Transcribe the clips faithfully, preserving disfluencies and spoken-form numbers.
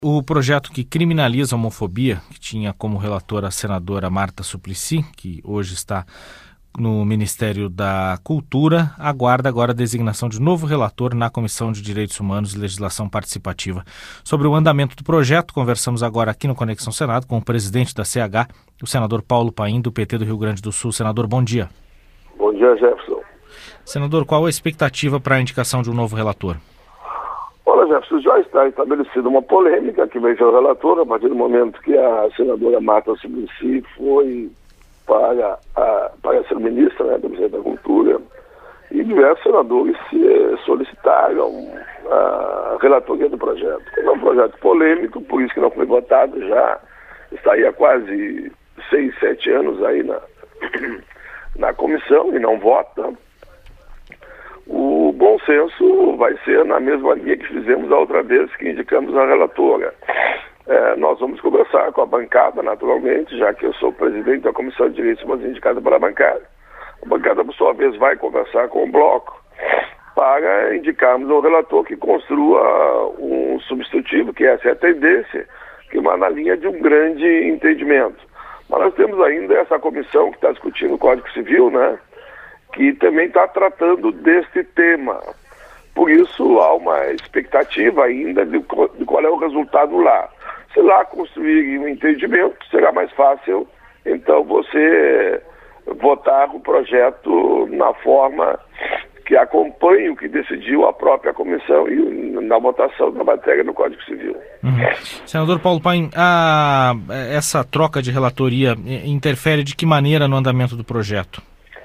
O projeto que criminaliza a homofobia, que tinha como relatora a senadora Marta Suplicy, que hoje está no Ministério da Cultura, aguarda agora a designação de novo relator na Comissão de Direitos Humanos e Legislação Participativa. Sobre o andamento do projeto, conversamos agora aqui no Conexão Senado com o presidente da C H, o senador Paulo Paim, do P T do Rio Grande do Sul. Senador, bom dia. Bom dia, Jefferson. Senador, qual a expectativa para a indicação de um novo relator? Olha, Jefferson, já está estabelecida uma polêmica que veio o relator a partir do momento que a senadora Marta Suplicy foi para, a, para ser ministra, né, do Ministério da Cultura, e diversos senadores se solicitaram a relatoria do projeto. É um projeto polêmico, por isso que não foi votado, já está aí há quase seis, sete anos aí na, na comissão e não vota. O bom senso vai ser na mesma linha que fizemos a outra vez que indicamos a relatora. É, nós vamos conversar com a bancada, naturalmente, já que eu sou presidente da Comissão de Direitos Humanos indicada pela bancada. A bancada, por sua vez, vai conversar com o bloco para indicarmos um relator que construa um substitutivo, que essa é a tendência, que vai na linha de um grande entendimento. Mas nós temos ainda essa comissão que está discutindo o Código Civil, né? Que também está tratando deste tema. Por isso, há uma expectativa ainda de qual é o resultado lá. Se lá construir um entendimento, será mais fácil, então, você votar o projeto na forma que acompanhe o que decidiu a própria comissão e na votação da matéria do Código Civil. Uhum. Senador Paulo Paim, a, essa troca de relatoria interfere de que maneira no andamento do projeto?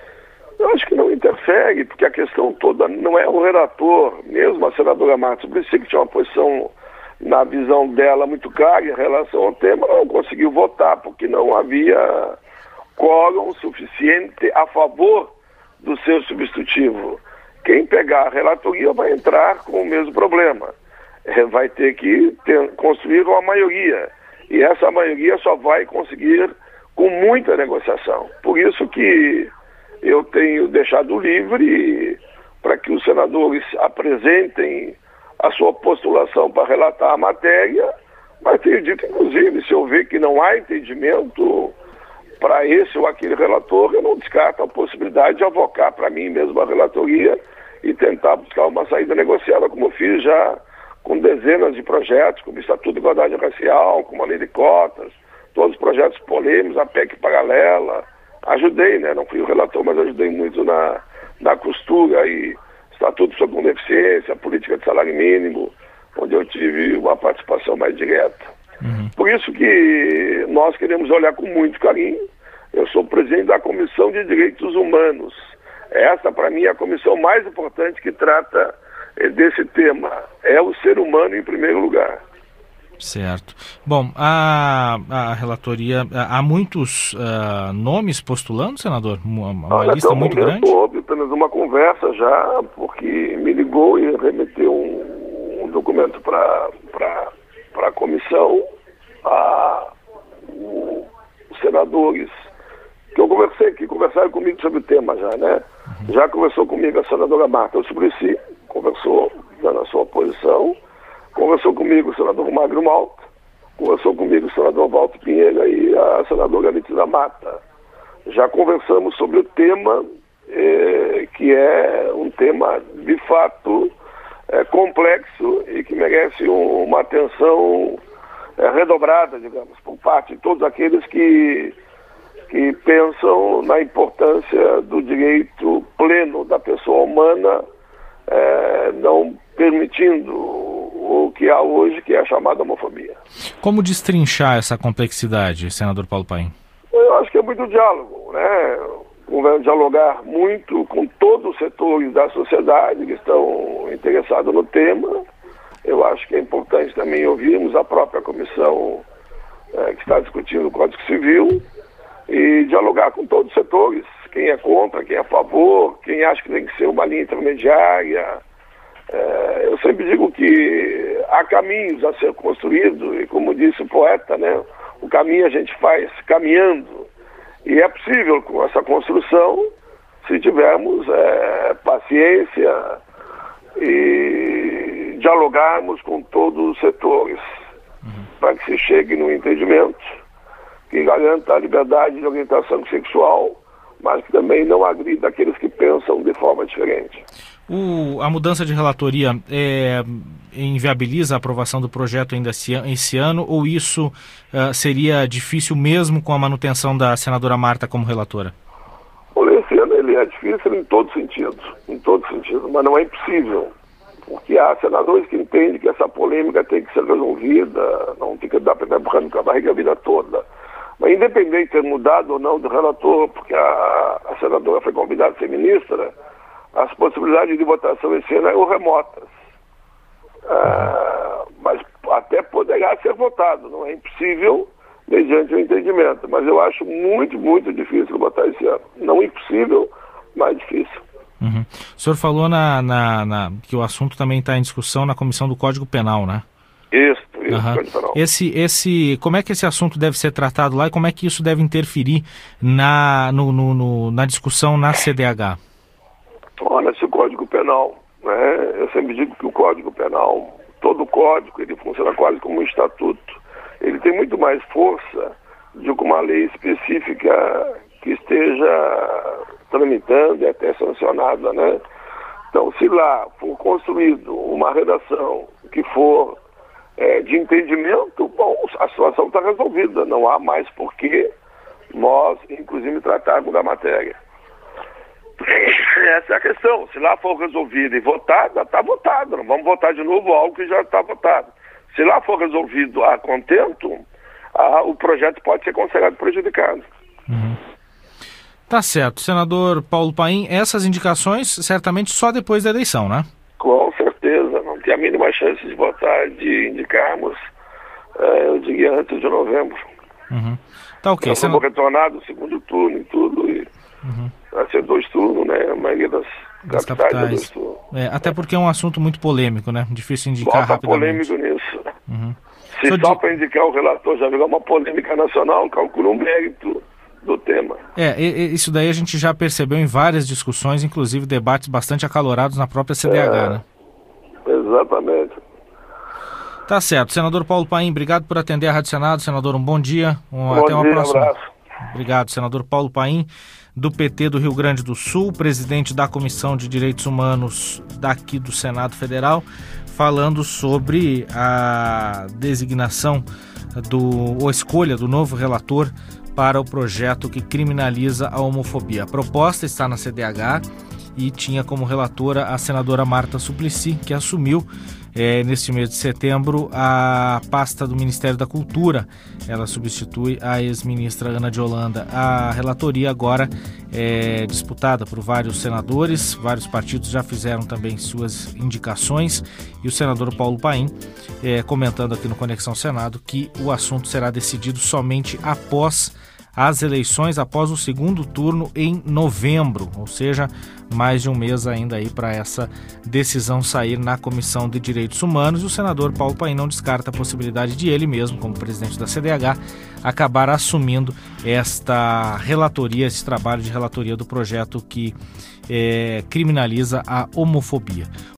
Eu acho que não interfere, porque a questão toda não é o relator, mesmo a senadora Marta Suplicy, que tinha uma posição, na visão dela, muito clara em relação ao tema, não conseguiu votar, porque não havia quórum suficiente a favor do seu substitutivo. Quem pegar a relatoria vai entrar com o mesmo problema. É, vai ter que ter, construir uma maioria, e essa maioria só vai conseguir com muita negociação. Por isso que eu tenho deixado livre para que os senadores apresentem a sua postulação para relatar a matéria, mas tenho dito, inclusive, se eu ver que não há entendimento para esse ou aquele relator, eu não descarto a possibilidade de avocar para mim mesmo a relatoria e tentar buscar uma saída negociada, como eu fiz já com dezenas de projetos, como o Estatuto de Igualdade Racial, como a Lei de Cotas, todos os projetos polêmicos, a P E C paralela. Ajudei, né? Não fui o relator, mas ajudei muito na, na costura e Estatuto sobre Deficiência, Política de Salário Mínimo, onde eu tive uma participação mais direta. Uhum. Por isso que nós queremos olhar com muito carinho. Eu sou presidente da Comissão de Direitos Humanos. Essa, para mim, é a comissão mais importante que trata eh, desse tema. É o ser humano em primeiro lugar. Certo. Bom, a, a relatoria, há muitos uh, nomes postulando, senador? Uma, uma Olha, lista muito grande? Houve apenas uma conversa já, porque me ligou e remeteu um, um documento para a comissão, a, o, os senadores, que eu conversei, que conversaram comigo sobre o tema já, né? Uhum. Já conversou comigo a senadora Marta Suplicy, conversou dando a sua posição. Conversou comigo o senador Magno Malta, conversou comigo o senador Walter Pinheiro e a senadora Letícia Mata. Já conversamos sobre o tema, eh, que é um tema, de fato, eh, complexo e que merece um, uma atenção eh, redobrada, digamos, por parte de todos aqueles que, que pensam na importância do direito pleno da pessoa humana, eh, não permitindo o que há hoje, que é a chamada homofobia. Como destrinchar essa complexidade, senador Paulo Paim? Eu acho que é muito diálogo, né? Convém dialogar muito com todos os setores da sociedade que estão interessados no tema. Eu acho que é importante também ouvirmos a própria comissão é, que está discutindo o Código Civil e dialogar com todos os setores. Quem é contra, quem é a favor, quem acha que tem que ser uma linha intermediária. É, eu sempre digo que há caminhos a ser construídos e, como disse o poeta, né, o caminho a gente faz caminhando, e é possível com essa construção se tivermos é, paciência e dialogarmos com todos os setores. se chegue num entendimento que garanta a liberdade de orientação sexual, mas que também não agrida aqueles que pensam de forma diferente. O, a mudança de relatoria é, inviabiliza a aprovação do projeto ainda esse, esse ano, ou isso uh, seria difícil mesmo com a manutenção da senadora Marta como relatora? Olha, esse ano ele é difícil em todos os sentidos, em todos os sentidos, mas não é impossível, porque há senadores que entendem que essa polêmica tem que ser resolvida, não fica dar para empurrando com a barriga a vida toda. Mas independente de ter mudado ou não do relator, porque a, a senadora foi convidada a ser ministra, as possibilidades de votação esse ano eram remotas. Ah, mas até poderá ser votado, não é impossível mediante o entendimento. Mas eu acho muito, muito difícil votar esse ano. Não impossível, mas difícil. Uhum. O senhor falou na, na, na, que o assunto também está em discussão na Comissão do Código Penal, né? Isso, isso, uhum. Código Penal. Esse, esse, como é que esse assunto deve ser tratado lá e como é que isso deve interferir na, no, no, no, na discussão na C D H? Olha, se o Código Penal, né, eu sempre digo que o Código Penal, todo o código, ele funciona quase como um estatuto. Ele tem muito mais força do que uma lei específica que esteja tramitando e até sancionada, né? Então, se lá for construído uma redação que for é, de entendimento, bom, a situação está resolvida. Não há mais por que nós, inclusive, tratarmos da matéria. Essa é a questão. Se lá for resolvido e votado, está votado. Não vamos votar de novo algo que já está votado. Se lá for resolvido a contento, a, o projeto pode ser considerado prejudicado. Uhum. Tá certo. Senador Paulo Paim, essas indicações certamente só depois da eleição, né? Com certeza. Não tem a mínima chance de votar, de indicarmos, é, eu diria, antes de novembro. Uhum. Tá ok. Eu vou retornar do segundo turno e tudo, e uhum. vai ser dois turnos, né? A maioria das, das capitais, capitais. É dois turnos. É, até porque é um assunto muito polêmico, né? Difícil indicar Bota rapidamente. polêmico nisso. Uhum. Se só só de... para indicar o relator já virou uma polêmica nacional, calcula o mérito do tema. É, isso daí a gente já percebeu em várias discussões, inclusive debates bastante acalorados na própria C D H, é, né? Exatamente. Tá certo. Senador Paulo Paim, obrigado por atender a Rádio Senado. Senador, um bom dia. Um, bom até uma dia, próxima. Abraço. Obrigado, senador Paulo Paim, do P T do Rio Grande do Sul, presidente da Comissão de Direitos Humanos daqui do Senado Federal, falando sobre a designação do, ou escolha do novo relator para o projeto que criminaliza a homofobia. A proposta está na C D H e tinha como relatora a senadora Marta Suplicy, que assumiu é, neste mês de setembro a pasta do Ministério da Cultura. Ela substitui a ex-ministra Ana de Holanda. A relatoria agora é disputada por vários senadores, vários partidos já fizeram também suas indicações, e o senador Paulo Paim é, comentando aqui no Conexão Senado que o assunto será decidido somente após as eleições, após o segundo turno em novembro, ou seja, mais de um mês ainda aí para essa decisão sair na Comissão de Direitos Humanos. E o senador Paulo Paim não descarta a possibilidade de ele mesmo, como presidente da C D H, acabar assumindo esta relatoria, esse trabalho de relatoria do projeto que é, criminaliza a homofobia.